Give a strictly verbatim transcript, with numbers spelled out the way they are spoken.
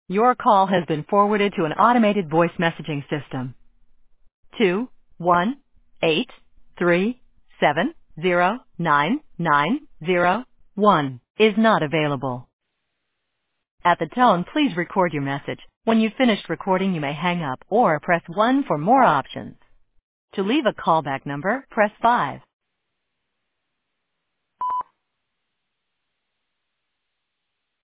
Your call has been forwarded to an automated voice messaging system. Two one eight three seven zero nine nine zero one is not available. At the tone, please record your message. When you've finished recording, you may hang up or press one for more options. To leave a callback number, press five.